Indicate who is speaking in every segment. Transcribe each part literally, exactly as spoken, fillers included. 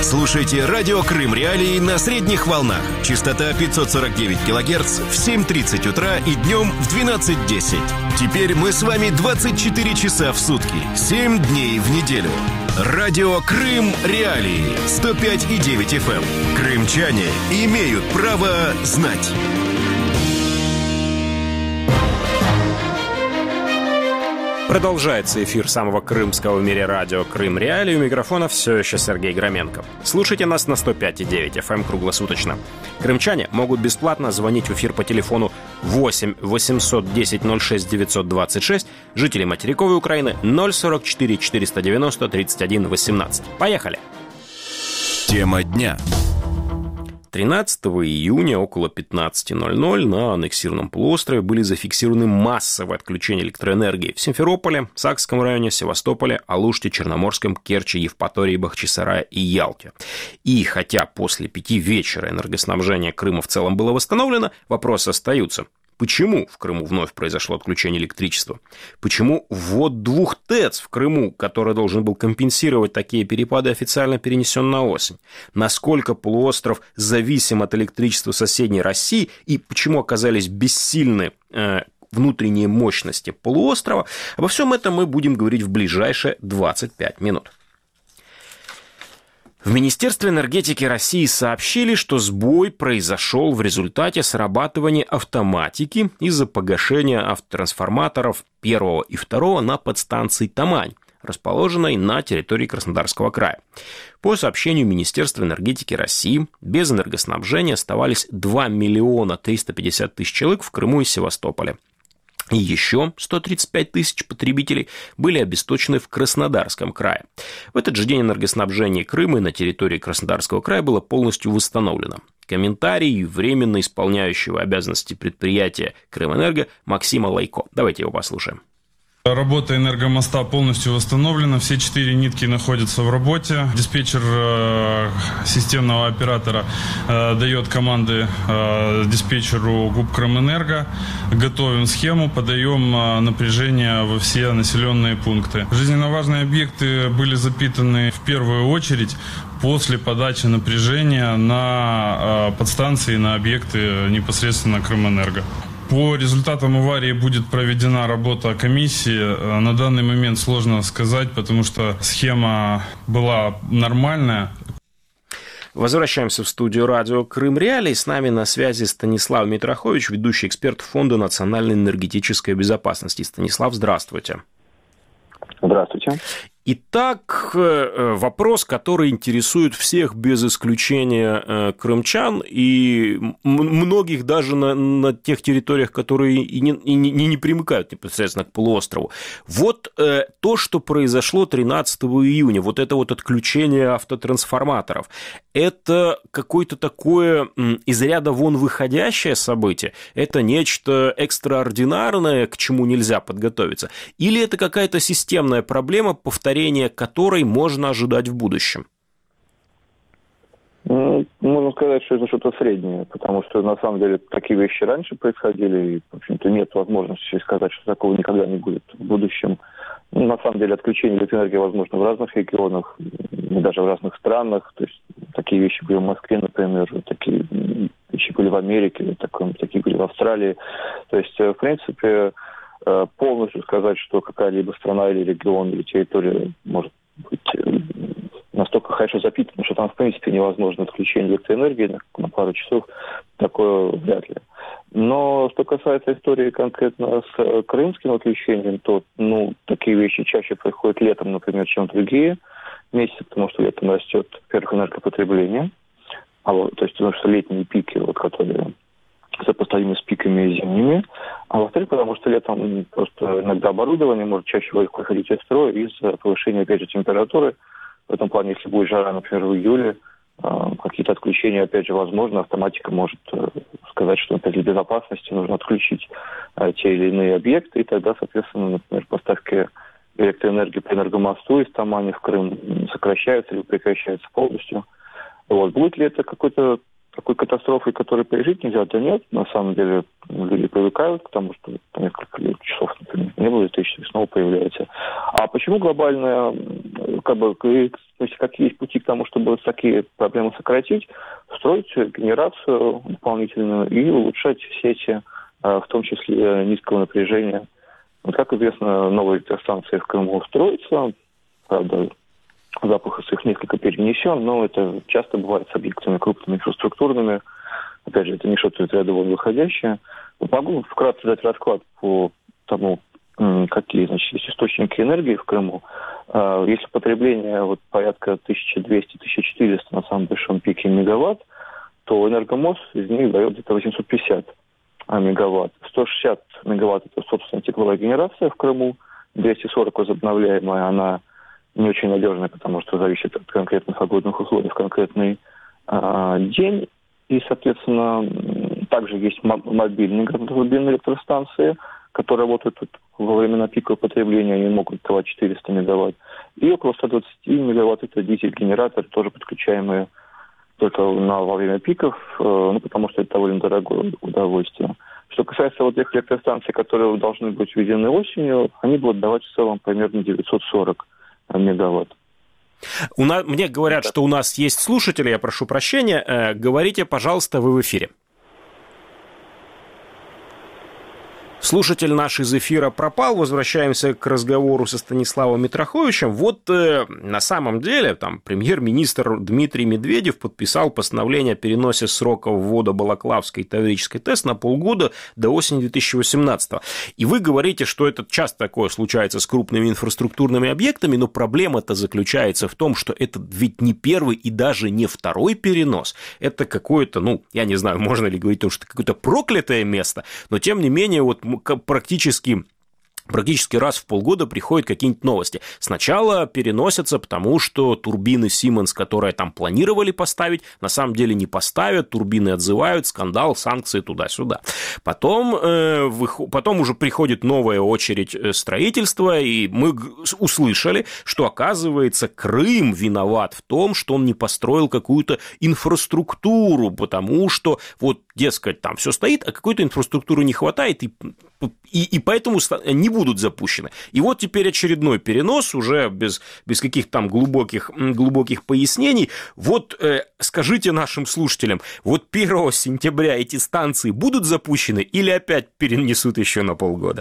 Speaker 1: Слушайте радио Крым Реалии на средних волнах. Частота пятьсот сорок девять килогерц в семь тридцать утра и днем в двенадцать десять. Теперь мы с вами двадцать четыре часа в сутки, семь дней в неделю. Радио Крым Реалии сто пять и девять эф эм. Крымчане имеют право знать.
Speaker 2: Продолжается эфир самого крымского в мире радио «Крым Реалии». У микрофона все еще Сергей Громенко. Слушайте нас на сто пять и девять эф эм круглосуточно. Крымчане могут бесплатно звонить в эфир по телефону восемь восемьсот десять ноль шесть девятьсот двадцать шесть, жители материковой Украины ноль сорок четыре четыреста девяносто тридцать один восемнадцать. Поехали!
Speaker 1: Тема дня.
Speaker 2: тринадцатого июня около пятнадцать ноль ноль на аннексированном полуострове были зафиксированы массовые отключения электроэнергии в Симферополе, Сакском районе, Севастополе, Алуште, Черноморском, Керчи, Евпатории, Бахчисарае и Ялте. И хотя после пяти вечера энергоснабжение Крыма в целом было восстановлено, вопросы остаются. Почему в Крыму вновь произошло отключение электричества? Почему ввод двух ТЭЦ в Крыму, который должен был компенсировать такие перепады, официально перенесен на осень? Насколько полуостров зависим от электричества соседней России и почему оказались бессильны э, внутренние мощности полуострова? Обо всем этом мы будем говорить в ближайшие двадцать пять минут. В Министерстве энергетики России сообщили, что сбой произошел в результате срабатывания автоматики из-за погашения автотрансформаторов первого и второго на подстанции Тамань, расположенной на территории Краснодарского края. По сообщению Министерства энергетики России, без энергоснабжения оставались два миллиона триста пятьдесят тысяч человек в Крыму и Севастополе. И еще сто тридцать пять тысяч потребителей были обесточены в Краснодарском крае. В этот же день энергоснабжение Крыма на территории Краснодарского края было полностью восстановлено. Комментарий временно исполняющего обязанности предприятия Крымэнерго Максима Лайко. Давайте его послушаем.
Speaker 3: Работа энергомоста полностью восстановлена, все четыре нитки находятся в работе. Диспетчер э, системного оператора э, дает команды э, диспетчеру ГУП Крымэнерго. Готовим схему, подаем э, напряжение во все населенные пункты. Жизненно важные объекты были запитаны в первую очередь после подачи напряжения на э, подстанции, на объекты непосредственно Крымэнерго. По результатам аварии будет проведена работа комиссии. На данный момент сложно сказать, потому что схема была нормальная.
Speaker 2: Возвращаемся в студию радио Крым Реалии. С нами на связи Станислав Митрохович, ведущий эксперт Фонда национальной энергетической безопасности. Станислав, здравствуйте.
Speaker 4: Здравствуйте.
Speaker 2: Итак, вопрос, который интересует всех без исключения крымчан и многих даже на, на тех территориях, которые и не, и не, не примыкают непосредственно к полуострову. Вот э, то, что произошло тринадцатого июня, вот это вот отключение автотрансформаторов, это какое-то такое из ряда вон выходящее событие? Это нечто экстраординарное, к чему нельзя подготовиться? Или это какая-то системная проблема, повторения которой можно ожидать в будущем?
Speaker 4: Ну, можно сказать, что это что-то среднее, потому что, на самом деле, такие вещи раньше происходили, и, в общем-то, нет возможности сказать, что такого никогда не будет в будущем. Ну, на самом деле, отключение электроэнергии возможно в разных регионах, и даже в разных странах. То есть, такие вещи были в Москве, например, такие вещи были в Америке, такие были в Австралии. То есть, в принципе, полностью сказать, что какая-либо страна или регион или территория может быть настолько хорошо запитана, что там в принципе невозможно отключение электроэнергии на, на пару часов, такое вряд ли. Но что касается истории конкретно с крымским отключением, то ну, такие вещи чаще происходят летом, например, чем другие месяцы, потому что летом растет, во-первых, энергопотребление, а вот, то есть потому что летние пики, вот, которые сопоставимы с пиками зимними, а во-вторых, потому что летом просто иногда оборудование может чаще выходить из строя из-за повышения, опять же, температуры. В этом плане, если будет жара, например, в июле, какие-то отключения, опять же, возможно, автоматика может сказать, что, опять, для безопасности нужно отключить те или иные объекты, и тогда, соответственно, например, поставки электроэнергии по энергомосту из Тамани в Крым сокращаются или прекращаются полностью. Вот. Будет ли это какой-то такой катастрофой, которую пережить нельзя, да нет. На самом деле люди привыкают к тому, что несколько часов, например, не было электричества, снова появляется. А почему глобальная, как бы, то есть какие есть пути к тому, чтобы такие проблемы сократить? Строить генерацию дополнительную и улучшать сети, в том числе низкого напряжения. Вот, как известно, новые электростанции в Крыму строятся, правда, запах их несколько перенесен, но это часто бывает с объектами крупными инфраструктурными. Опять же, это не что-то из ряда вон выходящее. Могу вкратце дать расклад по тому, какие, значит, есть источники энергии в Крыму. Если потребление вот порядка тысяча двести - тысяча четыреста на самом большом пике мегаватт, то Энергомос из них дает где-то восемьсот пятьдесят мегаватт. сто шестьдесят мегаватт – это, собственно, тепловая генерация в Крыму. двести сорок возобновляемая, она не очень надежная, потому что зависит от конкретных погодных условий в конкретный э, день. И, соответственно, также есть мобильные газотурбинные электростанции, которые работают тут во времена пикового потребления, они могут давать четыреста мегаватт. И около ста двадцати мегаватт – это дизель-генераторы, тоже подключаемые только на, во время пиков, э, ну, потому что это довольно дорогое удовольствие. Что касается вот тех электростанций, которые должны быть введены осенью, они будут давать в целом примерно девятьсот сорок мегаватт.
Speaker 2: У нас, мне говорят, что у нас есть слушатели, я прошу прощения. Э, говорите, пожалуйста, вы в эфире. Слушатель наш из эфира пропал. Возвращаемся к разговору со Станиславом Митроховичем. Вот э, на самом деле там премьер-министр Дмитрий Медведев подписал постановление о переносе срока ввода Балаклавской и Таврической ТЭС на полгода до осени две тысячи восемнадцатого. И вы говорите, что это часто такое случается с крупными инфраструктурными объектами, но проблема-то заключается в том, что это ведь не первый и даже не второй перенос. Это какое-то, ну, я не знаю, можно ли говорить, что это какое-то проклятое место, но тем не менее вот практически... Практически раз в полгода приходят какие-нибудь новости. Сначала переносятся, потому что турбины Siemens, которые там планировали поставить, на самом деле не поставят, турбины отзывают, скандал, санкции туда-сюда. Потом, э, вых... Потом уже приходит новая очередь строительства, и мы услышали, что, оказывается, Крым виноват в том, что он не построил какую-то инфраструктуру, потому что, вот, дескать, там все стоит, а какой-то инфраструктуры не хватает, и, и, и поэтому не будут запущены. И вот теперь очередной перенос, уже без, без каких-то там глубоких, глубоких пояснений. Вот э, скажите нашим слушателям, вот первого сентября эти станции будут запущены или опять перенесут еще на полгода?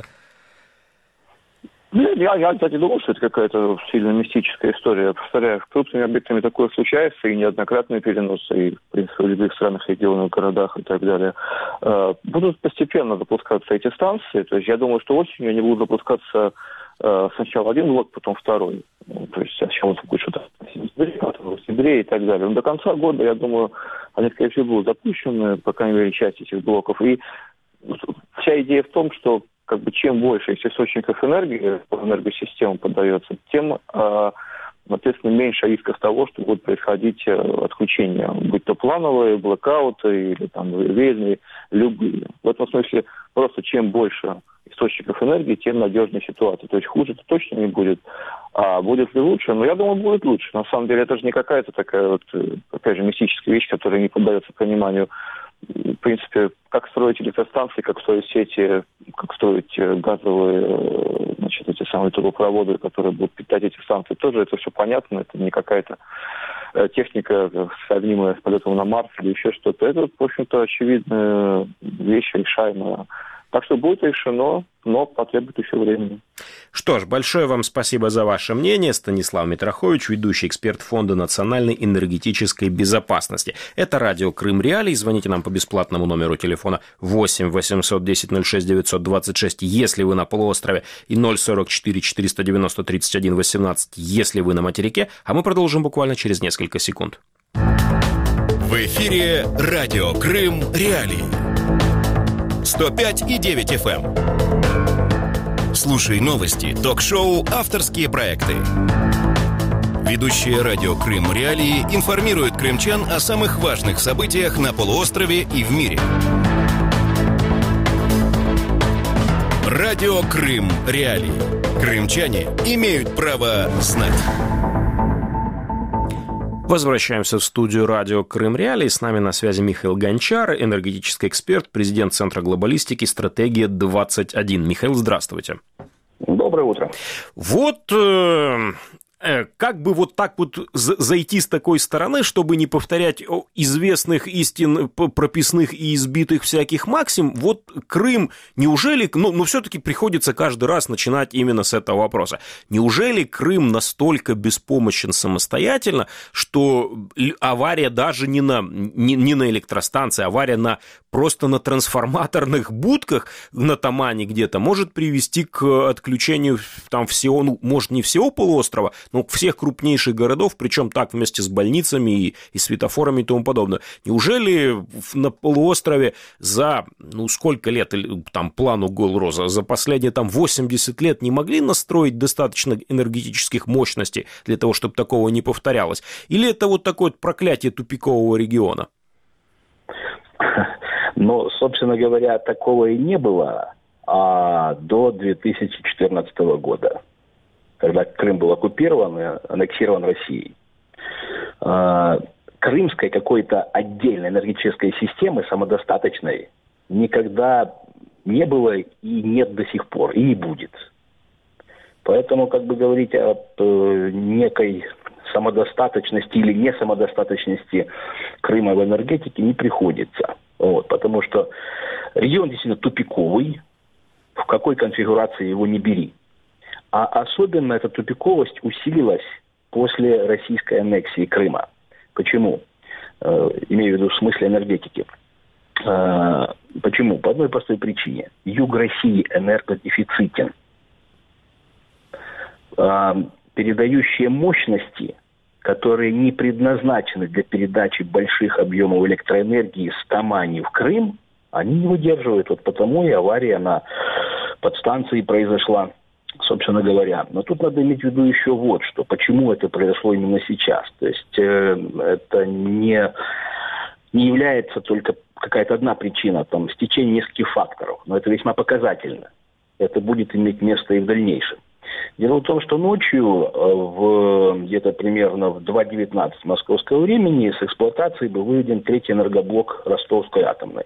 Speaker 4: Я, я, кстати, думал, что это какая-то сильно мистическая история. Повторяю, с крупными объектами такое случается, и неоднократные переносы, и, в принципе, в любых странах, регионах, городах и так далее. Будут постепенно запускаться эти станции. То есть я думаю, что осенью они будут запускаться сначала один блок, потом второй. То есть сначала будет что-то в сентябре, потом в октябре и так далее. Но до конца года, я думаю, они, скорее всего, будут запущены, по крайней мере, часть этих блоков. И вся идея в том, что как бы чем больше из источников энергии по энергосистемам подается, тем, э, соответственно, меньше рисков того, что будут происходить э, отключения, будь то плановые, блэкауты или там вредные, любые. В этом смысле просто чем больше источников энергии, тем надежнее ситуация. То есть хуже это точно не будет. А будет ли лучше? Ну, я думаю, будет лучше. На самом деле это же не какая-то такая вот, опять же, мистическая вещь, которая не поддается пониманию. В принципе, как строить электростанции, как строить сети, как строить газовые, значит, эти самые трубопроводы, которые будут питать эти станции, тоже это все понятно, это не какая-то техника, сравнимая с полетом на Марс или еще что-то. Это, в общем-то, очевидная вещь, решаемая. Так что будет решено, но потребует еще времени.
Speaker 2: Что ж, большое вам спасибо за ваше мнение. Станислав Митрохович, ведущий эксперт Фонда национальной энергетической безопасности. Это радио Крым Реалии. Звоните нам по бесплатному номеру телефона восемь восемьсот десять ноль шесть девятьсот двадцать шесть, если вы на полуострове, и ноль сорок четыре четыреста девяносто тридцать один восемнадцать, если вы на материке. А мы продолжим буквально через несколько секунд.
Speaker 1: В эфире радио Крым Реалии. сто пять и девять эф эм. Слушай новости, ток-шоу, авторские проекты. Ведущие радио Крым Реалии информируют крымчан о самых важных событиях на полуострове и в мире. Радио Крым Реалии. Крымчане имеют право знать.
Speaker 2: Возвращаемся в студию радио Крым Реалии. С нами на связи Михаил Гончар, энергетический эксперт, президент Центра глобалистики «Стратегия двадцать один». Михаил, здравствуйте.
Speaker 4: Доброе утро.
Speaker 2: Вот... Э... Как бы вот так вот зайти с такой стороны, чтобы не повторять известных истин прописных и избитых всяких максим, вот Крым, неужели, ну, ну все-таки приходится каждый раз начинать именно с этого вопроса, неужели Крым настолько беспомощен самостоятельно, что авария даже не на, не, не на электростанции, авария на, просто на трансформаторных будках на Тамане где-то может привести к отключению там всего, ну, может, не всего полуострова, ну, всех крупнейших городов, причем так вместе с больницами и, и светофорами и тому подобное. Неужели на полуострове за, ну, сколько лет, там, плану Голроза, за последние, там, восемьдесят лет не могли настроить достаточно энергетических мощностей для того, чтобы такого не повторялось? Или это вот такое проклятие тупикового региона?
Speaker 5: Ну, собственно говоря, такого и не было а, до две тысячи четырнадцатого года. Когда Крым был оккупирован и аннексирован Россией. Крымской какой-то отдельной энергетической системы, самодостаточной, никогда не было и нет до сих пор, и не будет. Поэтому, как бы говорить о некой самодостаточности или несамодостаточности Крыма в энергетике не приходится. Вот, потому что регион действительно тупиковый, в какой конфигурации его не бери. А особенно эта тупиковость усилилась после российской аннексии Крыма. Почему? Э, имею в виду в смысле энергетики. Э, почему? По одной простой причине. Юг России энергодефицитен. Э, передающие мощности, которые не предназначены для передачи больших объемов электроэнергии с Тамани в Крым, они не выдерживают. Вот потому и авария на подстанции произошла, собственно говоря. Но тут надо иметь в виду еще вот что. Почему это произошло именно сейчас? То есть э, это не, не является только какая-то одна причина, там, стечение нескольких факторов. Но это весьма показательно. Это будет иметь место и в дальнейшем. Дело в том, что ночью, в, где-то примерно в два девятнадцать московского времени, с эксплуатации был выведен третий энергоблок Ростовской атомной.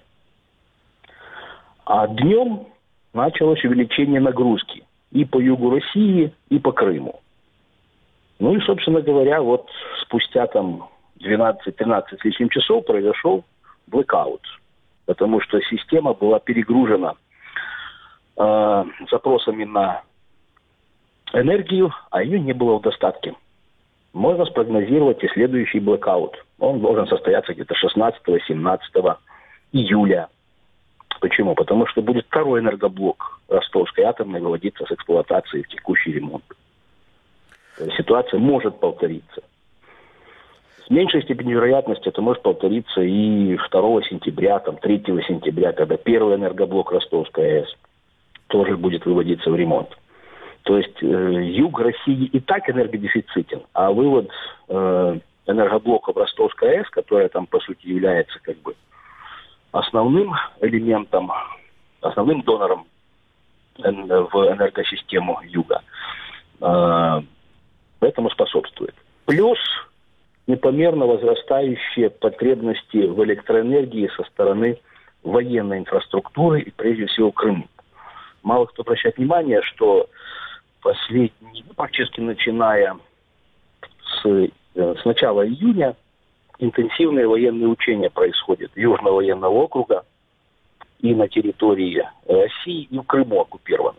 Speaker 5: А днем началось увеличение нагрузки и по югу России, и по Крыму. Ну и, собственно говоря, вот спустя там двенадцать-тринадцать с лишним часов произошел блэкаут, потому что система была перегружена э, запросами на энергию, а ее не было в достатке. Можно спрогнозировать и следующий блэкаут. Он должен состояться где-то шестнадцатого-семнадцатого июля. Почему? Потому что будет второй энергоблок Ростовской атомной выводиться с эксплуатации в текущий ремонт. Ситуация может повториться. С меньшей степенью вероятности это может повториться и второго сентября, там, третьего сентября, когда первый энергоблок Ростовской АЭС тоже будет выводиться в ремонт. То есть э, юг России и так энергодефицитен, а вывод э, энергоблока в Ростовской АЭС, которая там, по сути, является как бы основным элементом, основным донором в энергосистему юга, э, этому способствует. Плюс непомерно возрастающие потребности в электроэнергии со стороны военной инфраструктуры и прежде всего Крыма. Мало кто обращает внимание, что последний, практически начиная с, с начала июня, интенсивные военные учения происходят Южного военного округа и на территории России, и в Крыму оккупировано.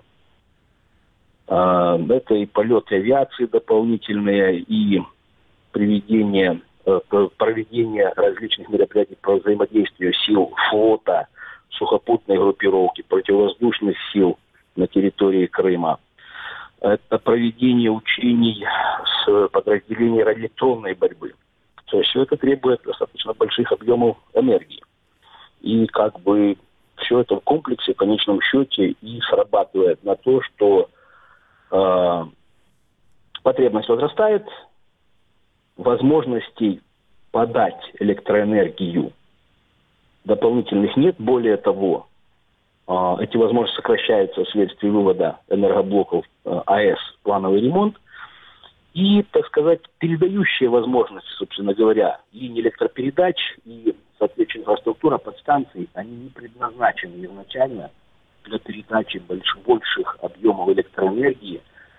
Speaker 5: Это и полеты авиации дополнительные, и приведение, проведение различных мероприятий по взаимодействию сил флота, сухопутной группировки, противовоздушных сил на территории Крыма. Это проведение учений с подразделением радиационной борьбы. То есть все это требует достаточно больших объемов энергии. И как бы все это в комплексе, в конечном счете, и срабатывает на то, что э, потребность возрастает, возможностей подать электроэнергию дополнительных нет. Более того, э, эти возможности сокращаются вследствие вывода энергоблоков э, АЭС в плановый ремонт. И, так сказать, передающие возможности, собственно говоря, линии электропередач и, соответственно, инфраструктура подстанций, они не предназначены изначально для передачи больш- больших объемов электроэнергии,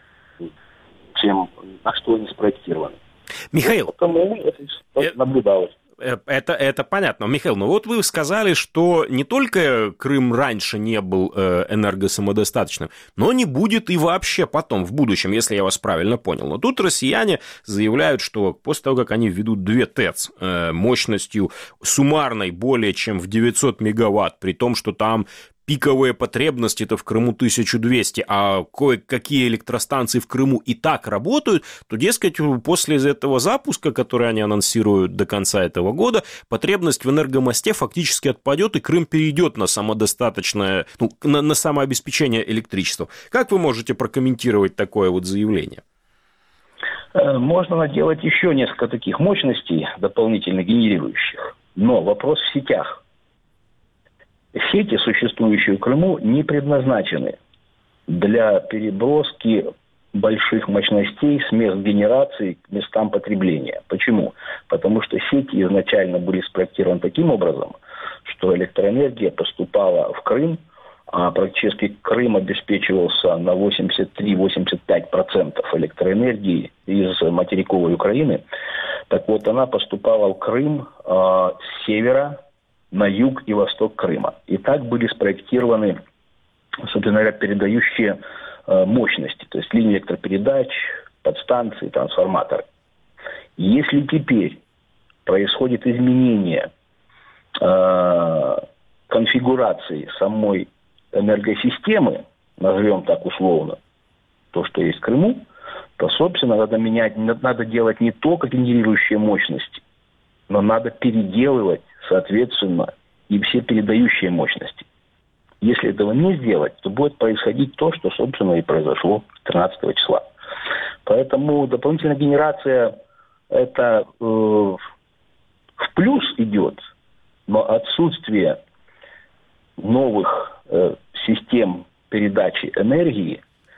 Speaker 5: чем на что они спроектированы.
Speaker 2: Михаил,
Speaker 5: вот потому это наблюдалось.
Speaker 2: Это, это понятно. Михаил, ну вот вы сказали, что не только Крым раньше не был э, энергосамодостаточным, но не будет и вообще потом, в будущем, если я вас правильно понял. Но тут россияне заявляют, что после того, как они введут две ТЭЦ э, мощностью суммарной более чем в девятьсот мегаватт, при том, что там пиковые потребности-то в Крыму тысяча двести, а кое-какие электростанции в Крыму и так работают, то, дескать, после этого запуска, который они анонсируют до конца этого года, потребность в энергомосте фактически отпадет, и Крым перейдет на самодостаточное, ну, на, на самообеспечение электричеством. Как вы можете прокомментировать такое вот заявление?
Speaker 5: Можно наделать еще несколько таких мощностей, дополнительно генерирующих, но вопрос в сетях. Сети, существующие в Крыму, не предназначены для переброски больших мощностей с мест генерации к местам потребления. Почему? Потому что сети изначально были спроектированы таким образом, что электроэнергия поступала в Крым, а практически Крым обеспечивался на восемьдесят три - восемьдесят пять процентов электроэнергии из материковой Украины. Так вот, она поступала в Крым э, с севера на юг и восток Крыма. И так были спроектированы, собственно говоря, передающие э, мощности, то есть линии электропередач, подстанции, трансформаторы. Если теперь происходит изменение э, конфигурации самой энергосистемы, назовем так условно, то, что есть в Крыму, то, собственно, надо менять, надо делать не только генерирующие мощности, но надо переделывать, соответственно, и все передающие мощности. Если этого не сделать, то будет происходить то, что, собственно, и произошло тринадцатого числа. Поэтому дополнительная генерация это э, в плюс идет, но отсутствие новых э, систем передачи энергии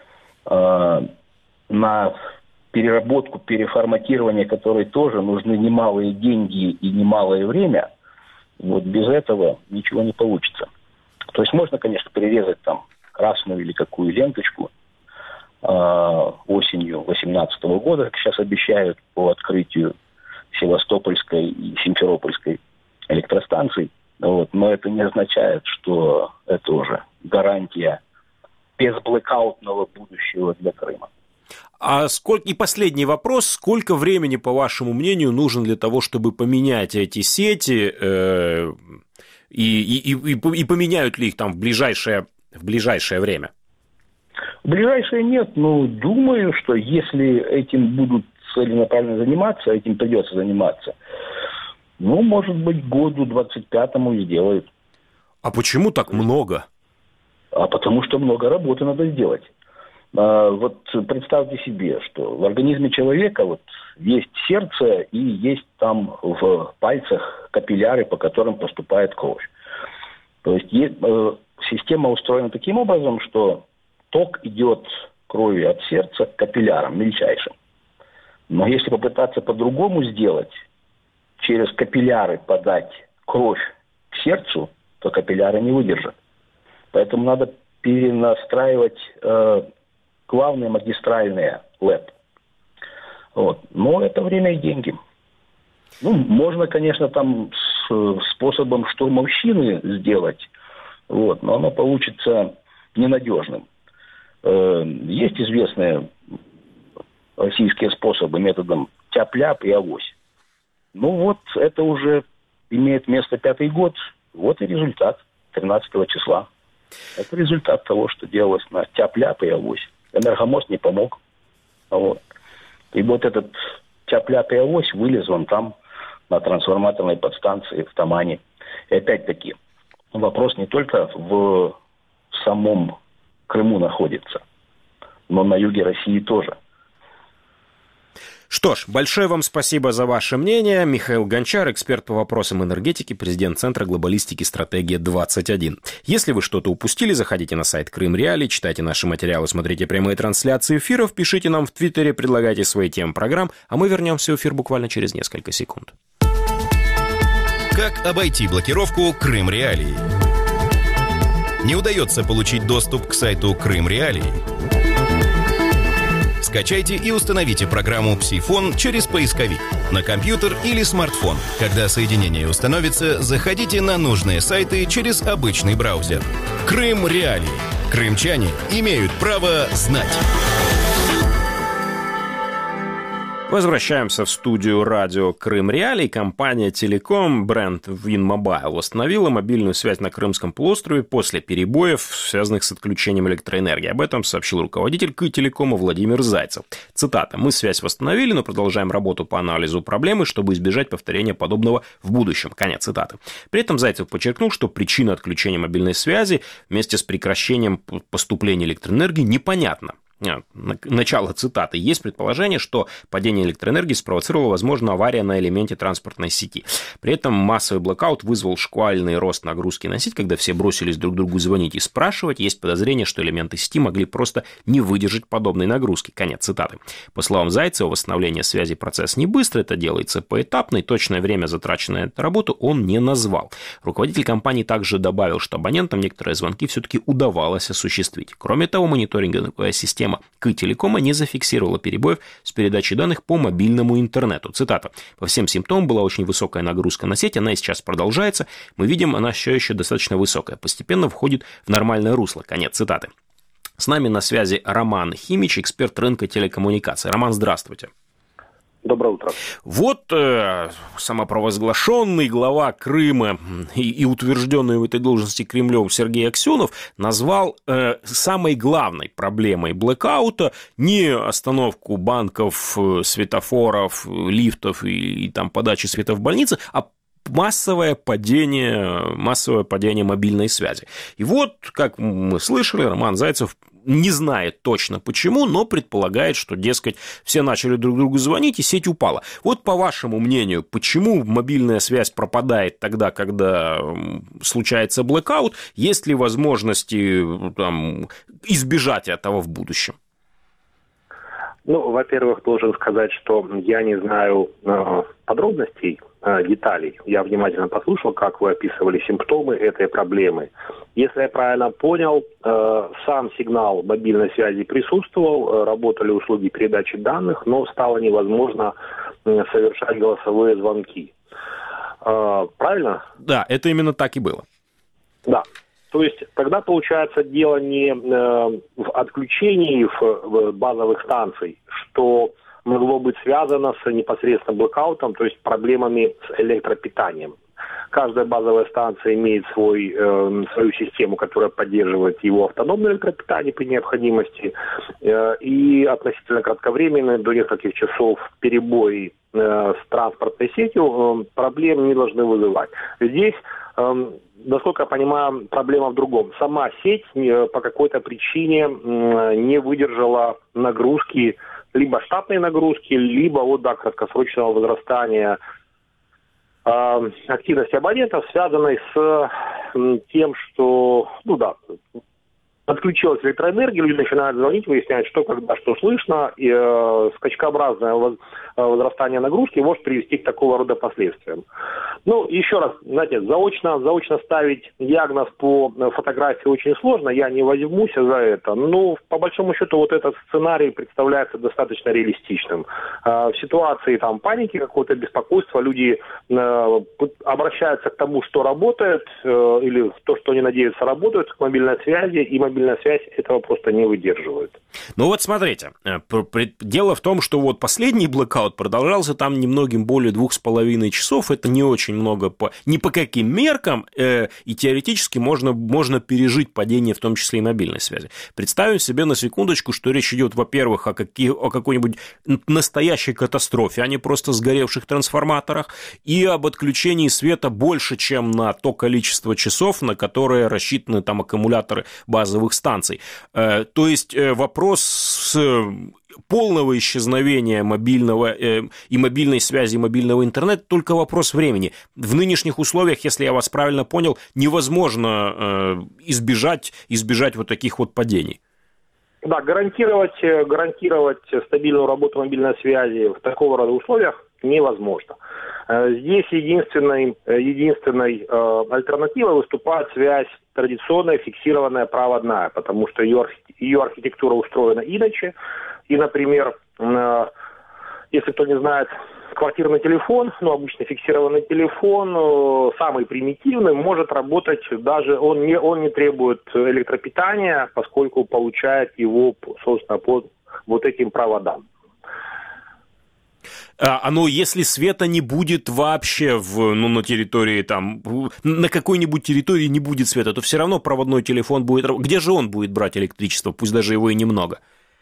Speaker 5: э, на переработку, переформатирование, которые тоже нужны немалые деньги и немалое время, вот без этого ничего не получится. То есть можно, конечно, перерезать там красную или какую ленточку э, осенью две тысячи восемнадцатого года, как сейчас обещают по открытию Севастопольской и Симферопольской электростанций. Вот, но это не означает, что это уже гарантия безблэкаутного будущего для Крыма.
Speaker 2: А сколько... И последний вопрос. Сколько времени, по вашему мнению, нужно для того, чтобы поменять эти сети? Э, и, и, и, и поменяют ли их там в ближайшее, в ближайшее время?
Speaker 5: В ближайшее нет. Но думаю, что если этим будут целенаправленно заниматься, этим придется заниматься, ну, может быть, году двадцать пятому сделают.
Speaker 2: А почему так много?
Speaker 5: А потому что много работы надо сделать. А, вот представьте себе, что в организме человека вот есть сердце и есть там в пальцах капилляры, по которым поступает кровь. То есть э, система устроена таким образом, что ток идет крови от сердца к капиллярам мельчайшим. Но если попытаться по-другому сделать, через капилляры подать кровь к сердцу, то капилляры не выдержат. Поэтому надо перенастраивать э, главные магистральные ЛЭП. Вот. Но это время и деньги. Ну, можно, конечно, там с способом штурмовщины сделать, вот, но оно получится ненадежным. Э, есть известные российские способы методом тяп-ляп и авось. Ну вот, это уже имеет место пятый год. Вот и результат тринадцатого числа. Это результат того, что делалось на тяп-ляп и авось. Энергомост не помог. Вот. И вот этот тяп-ляп и авось вылез он там, на трансформаторной подстанции в Тамане. И опять-таки, вопрос не только в самом Крыму находится, но на юге России тоже.
Speaker 2: Что ж, большое вам спасибо за ваше мнение. Михаил Гончар, эксперт по вопросам энергетики, президент Центра глобалистики «Стратегия двадцать один». Если вы что-то упустили, заходите на сайт Крым Реалии, читайте наши материалы, смотрите прямые трансляции эфиров, пишите нам в Твиттере, предлагайте свои темы программ, а мы вернемся в эфир буквально через несколько секунд.
Speaker 1: Как обойти блокировку Крым Реалии? Не удается получить доступ к сайту Крым Реалии? Скачайте и установите программу «Псифон» через поисковик на компьютер или смартфон. Когда соединение установится, заходите на нужные сайты через обычный браузер. Крым Реалии. Крымчане имеют право знать.
Speaker 2: Возвращаемся в студию радио Крым Реалии. Компания Телеком, бренд Винмобайл, восстановила мобильную связь на Крымском полуострове после перебоев, связанных с отключением электроэнергии. Об этом сообщил руководитель КИ Телекома Владимир Зайцев. Цитата: «Мы связь восстановили, но продолжаем работу по анализу проблемы, чтобы избежать повторения подобного в будущем». Конец цитаты. При этом Зайцев подчеркнул, что причина отключения мобильной связи вместе с прекращением поступления электроэнергии непонятна. Начало цитаты. Есть предположение, что падение электроэнергии спровоцировала, возможно, авария на элементе транспортной сети. При этом массовый блокаут вызвал шквальный рост нагрузки на сеть, когда все бросились друг другу звонить и спрашивать. Есть подозрение, что элементы сети могли просто не выдержать подобной нагрузки. Конец цитаты. По словам Зайцева, восстановление связи процесс не быстрый, это делается поэтапно, и точное время, затраченное на эту работу, он не назвал. Руководитель компании также добавил, что абонентам некоторые звонки все-таки удавалось осуществить. Кроме того, мониторинговая система КИ Телекома не зафиксировала перебоев с передачей данных по мобильному интернету. Цитата: «По всем симптомам была очень высокая нагрузка на сеть, она и сейчас продолжается. Мы видим, она все еще достаточно высокая, постепенно входит в нормальное русло». Конец цитаты. С нами на связи Роман Химич, эксперт рынка телекоммуникаций. Роман, здравствуйте.
Speaker 4: Доброе утро.
Speaker 2: Вот э, самопровозглашенный глава Крыма и, и утвержденный в этой должности Кремлем Сергей Аксенов назвал э, самой главной проблемой блэкаута не остановку банков, светофоров, лифтов и, и там подачи света в больнице, а массовое падение, массовое падение мобильной связи. И вот, как мы слышали, Роман Зайцев не знает точно почему, но предполагает, что, дескать, все начали друг другу звонить, и сеть упала. Вот по вашему мнению, почему мобильная связь пропадает тогда, когда случается блэкаут? Есть ли возможности там избежать этого в будущем?
Speaker 6: Ну, во-первых, должен сказать, что я не знаю э, подробностей, э, деталей. Я внимательно послушал, как вы описывали симптомы этой проблемы. Если я правильно понял, э, сам сигнал мобильной связи присутствовал, э, работали услуги передачи данных, но стало невозможно э, совершать голосовые звонки. Э, правильно?
Speaker 2: Да, это именно так и было.
Speaker 6: Да. То есть тогда, получается, дело не э, в отключении в, в базовых станций, что могло быть связано с непосредственно блэкаутом, то есть проблемами с электропитанием. Каждая базовая станция имеет свой, э, свою систему, которая поддерживает его автономное электропитание при необходимости. Э, и относительно кратковременные, до нескольких часов, перебои э, с транспортной сетью э, проблем не должны вызывать. Здесь, э, насколько я понимаю, проблема в другом. Сама сеть э, по какой-то причине э, не выдержала нагрузки, либо штатной нагрузки, либо вот, да, краткосрочного возрастания активности абонентов, связанной с тем, что, ну да, отключилась электроэнергия, люди начинают звонить, выясняют, что, когда, что слышно, и э, скачкообразное воз, возрастание нагрузки может привести к такого рода последствиям. Ну, еще раз, знаете, заочно, заочно ставить диагноз по фотографии очень сложно, я не возьмусь за это, но по большому счету вот этот сценарий представляется достаточно реалистичным. Э, в ситуации там паники, какого-то беспокойства, люди э, обращаются к тому, что работает, э, или то, что они надеются работает, к мобильной связи, и мобильной Мобильная связь этого просто не выдерживает.
Speaker 2: Ну вот смотрите, дело в том, что вот последний блэкаут продолжался там немногим более двух с половиной часов, это не очень много, по, ни по каким меркам, э, и теоретически можно, можно пережить падение, в том числе и мобильной связи. Представим себе на секундочку, что речь идет, во-первых, о, какие, о какой-нибудь настоящей катастрофе, а не просто сгоревших трансформаторах, и об отключении света больше, чем на то количество часов, на которые рассчитаны там аккумуляторы базовых станций. То есть вопрос с полного исчезновения мобильного э, и мобильной связи, и мобильного интернета только вопрос времени. В нынешних условиях, если я вас правильно понял, невозможно э, избежать, избежать вот таких вот падений.
Speaker 6: Да, гарантировать, гарантировать стабильную работу мобильной связи в такого рода условиях невозможно. Здесь единственной, единственной э, альтернативой выступает связь традиционная, фиксированная, проводная, потому что ее, ее архитектура устроена иначе. И, например, э, если кто не знает, квартирный телефон, ну, обычно фиксированный телефон, э, самый примитивный, может работать даже, он не, он не требует электропитания, поскольку получает его, собственно, по вот этим проводам.
Speaker 2: А, ну, если света не будет вообще в, ну, на территории, там, на какой-нибудь территории не будет света, то все равно проводной телефон будет... Где же он будет брать электричество, пусть даже его и немного?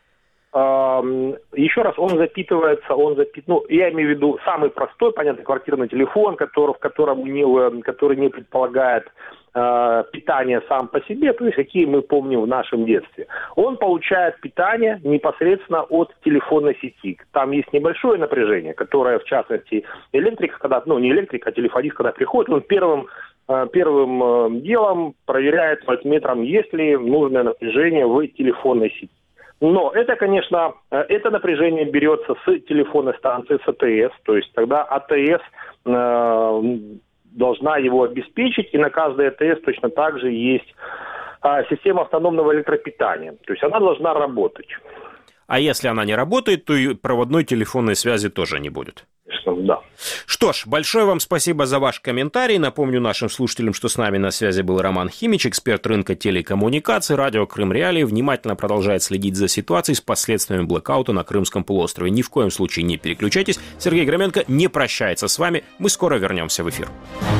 Speaker 6: Еще раз, он запитывается, он запит... ну, я имею в виду самый простой, понятный квартирный телефон, который, в котором не, который не предполагает э, питание сам по себе, то есть какие мы помним в нашем детстве. Он получает питание непосредственно от телефонной сети. Там есть небольшое напряжение, которое, в частности, электрик, когда, ну, не электрик, а телефонист, когда приходит, он первым первым делом проверяет вольтметром, есть ли нужное напряжение в телефонной сети. Но это, конечно, это напряжение берется с телефонной станции, с АТС, то есть тогда АТС э, должна его обеспечить, и на каждой АТС точно так же есть э, система автономного электропитания, то есть она должна работать.
Speaker 2: А если она не работает, то и проводной телефонной связи тоже не будет.
Speaker 6: Да.
Speaker 2: Что ж, большое вам спасибо за ваш комментарий. Напомню нашим слушателям, что с нами на связи был Роман Химич, эксперт рынка телекоммуникаций. Радио Крым Реалии внимательно продолжает следить за ситуацией с последствиями блэкаута на Крымском полуострове. Ни в коем случае не переключайтесь. Сергей Громенко не прощается с вами. Мы скоро вернемся в эфир.